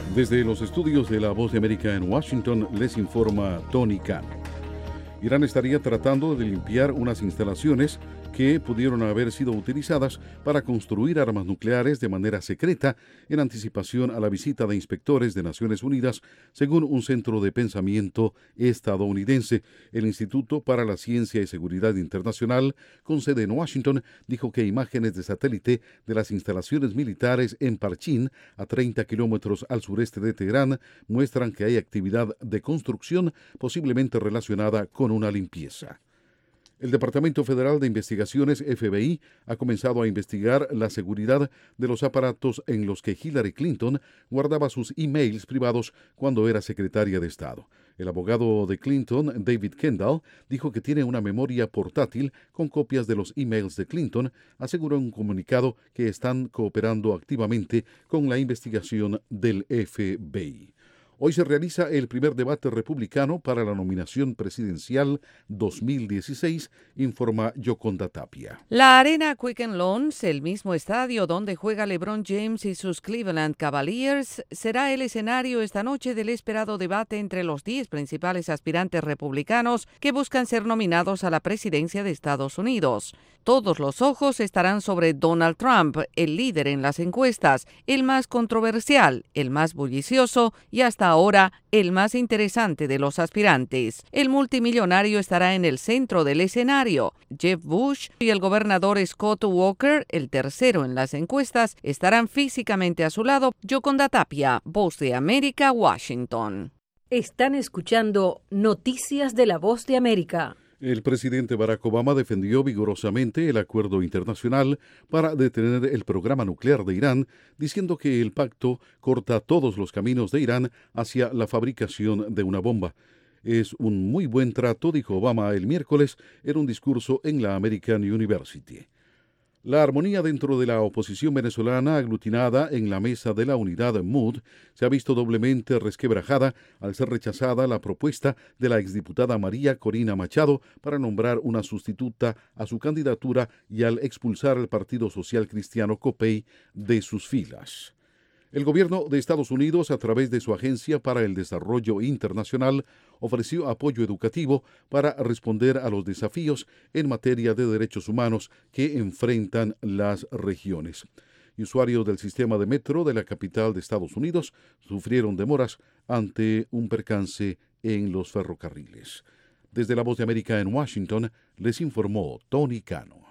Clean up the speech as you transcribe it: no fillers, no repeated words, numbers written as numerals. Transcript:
Desde los estudios de La Voz de América en Washington les informa Tony Cano. Irán estaría tratando de limpiar unas instalaciones que pudieron haber sido utilizadas para construir armas nucleares de manera secreta en anticipación a la visita de inspectores de Naciones Unidas, según un centro de pensamiento estadounidense. El Instituto para la Ciencia y Seguridad Internacional, con sede en Washington, dijo que imágenes de satélite de las instalaciones militares en Parchín, a 30 kilómetros al sureste de Teherán, muestran que hay actividad de construcción posiblemente relacionada con una limpieza. El Departamento Federal de Investigaciones, FBI, ha comenzado a investigar la seguridad de los aparatos en los que Hillary Clinton guardaba sus emails privados cuando era secretaria de Estado. El abogado de Clinton, David Kendall, dijo que tiene una memoria portátil con copias de los emails de Clinton. Aseguró en un comunicado que están cooperando activamente con la investigación del FBI. Hoy se realiza el primer debate republicano para la nominación presidencial 2016, informa Yoconda Tapia. La Arena Quicken Loans, el mismo estadio donde juega LeBron James y sus Cleveland Cavaliers, será el escenario esta noche del esperado debate entre los 10 principales aspirantes republicanos que buscan ser nominados a la presidencia de Estados Unidos. Todos los ojos estarán sobre Donald Trump, el líder en las encuestas, el más controversial, el más bullicioso y hasta ahora el más interesante de los aspirantes. El multimillonario estará en el centro del escenario. Jeb Bush y el gobernador Scott Walker, el tercero en las encuestas, estarán físicamente a su lado. Yoconda Tapia, Voz de América, Washington. Están escuchando Noticias de la Voz de América. El presidente Barack Obama defendió vigorosamente el acuerdo internacional para detener el programa nuclear de Irán, diciendo que el pacto corta todos los caminos de Irán hacia la fabricación de una bomba. Es un muy buen trato, dijo Obama el miércoles en un discurso en la American University. La armonía dentro de la oposición venezolana aglutinada en la Mesa de la Unidad MUD se ha visto doblemente resquebrajada al ser rechazada la propuesta de la exdiputada María Corina Machado para nombrar una sustituta a su candidatura y al expulsar al Partido Social Cristiano COPEI de sus filas. El gobierno de Estados Unidos, a través de su Agencia para el Desarrollo Internacional, ofreció apoyo educativo para responder a los desafíos en materia de derechos humanos que enfrentan las regiones. Y usuarios del sistema de metro de la capital de Estados Unidos sufrieron demoras ante un percance en los ferrocarriles. Desde La Voz de América en Washington, les informó Tony Cano.